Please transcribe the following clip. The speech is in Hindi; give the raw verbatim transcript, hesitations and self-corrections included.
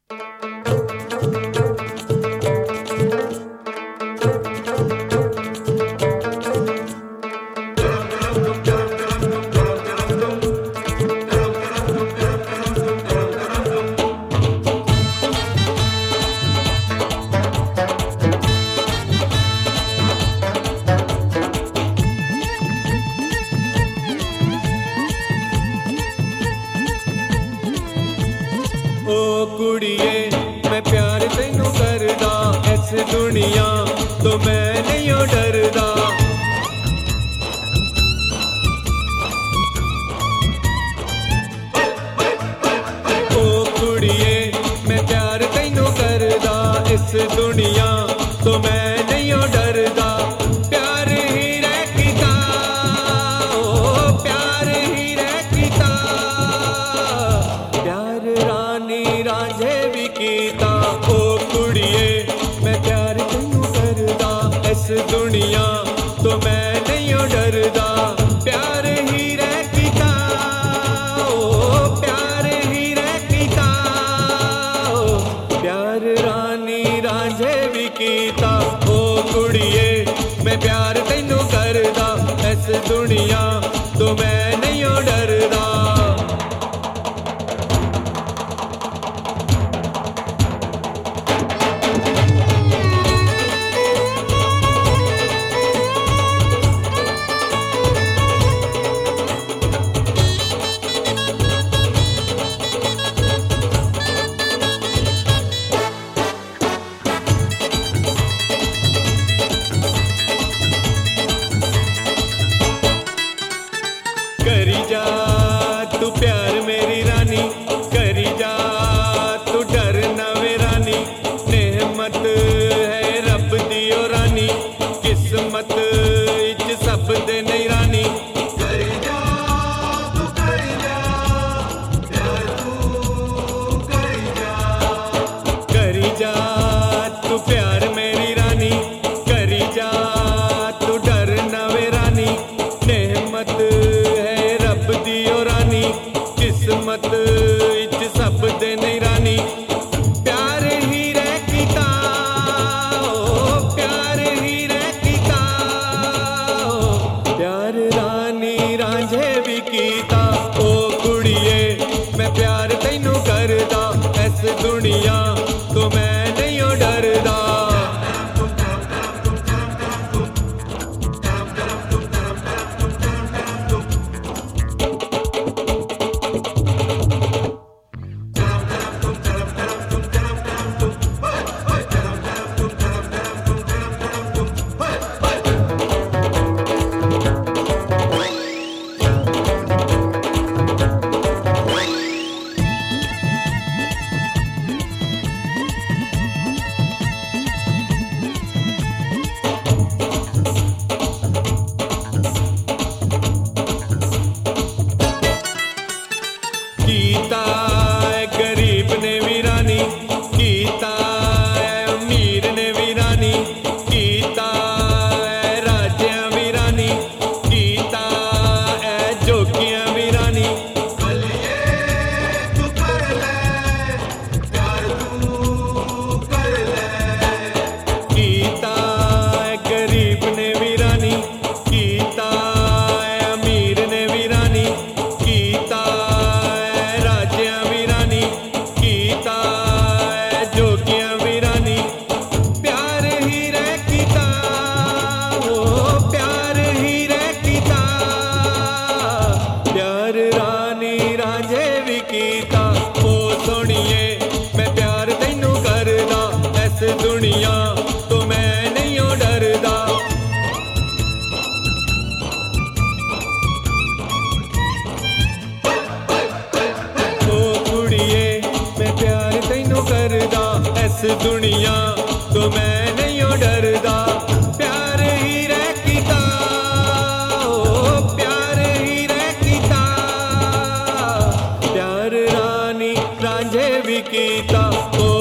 ओ कुड़िए मैं प्यार तैनू करदा, इस दुनिया तो मैं नहीं ओ डरदा। ओ कुड़िए मैं प्यार तैनू करदा, इस दुनिया तो मैं नहीं ओ डरदा। प्यार ही रह कीता, ओ प्यार ही रह कीता, प्यार रानी रांझे भी कीता। ओ कुड़िए मैं प्यार तैनू करदा, इस दुनिया तो मैं नहीं ओ डरदा। प्यार ही रह कीता, ओ प्यार ही रह कीता, ओ प्यार रानी रांझे भी कीता। ओ कुड़िए मैं प्यार तैनू करदा, इस दुनिया तो मैं नहीं ओ डरदा। करी जा तू प्यार मेरी रानी, करी जा तू डर ना वे रानी। नेमत है रब दी ओ रानी, किस्मत इच सब दे नहीं रानी। करी जा तू करी जा, प्यार तू करी जा। करी जा तू प्यार मेरी रानी, करी जा तू डर ना वे रानी। नेमत दियो रानी, किस्मत इच सब दे नहीं रानी। प्यार ही रह कीता, ओ प्यार ही रह कीता, ओ प्यार रानी रांझे भी कीता। ओ कुड़िए मैं प्यार तैनू करदा, इस दुनिया तो मैं नहीं ओ डरदा। कीता है गरीब ने भी रानी, कीता है अमीर ने भी रानी। कीता है राजियां भी रानी, कीता है जोगियां भी रानी। बलिए तू कर ले, प्यार तू कर ले। कीता है गरीब ने भी रानी, कीता है अमीर ने भी रानी। कीता जोगियां भी रानी। प्यार ही रह कीता, ओ प्यार ही रह कीता, प्यार रानी रांझे भी कीता। ओ सोनिए मैं प्यार तैनू करदा, इस दुनिया तो मैं नहीं ओ डरदा। ओ कुड़िए मैं प्यार तैनू करदा, इस दुनिया तो मैं नहीं ओ डरदा। प्यार ही रह कीता, ओ प्यार ही रह कीता, प्यार रानी रांझे भी कीता। ओ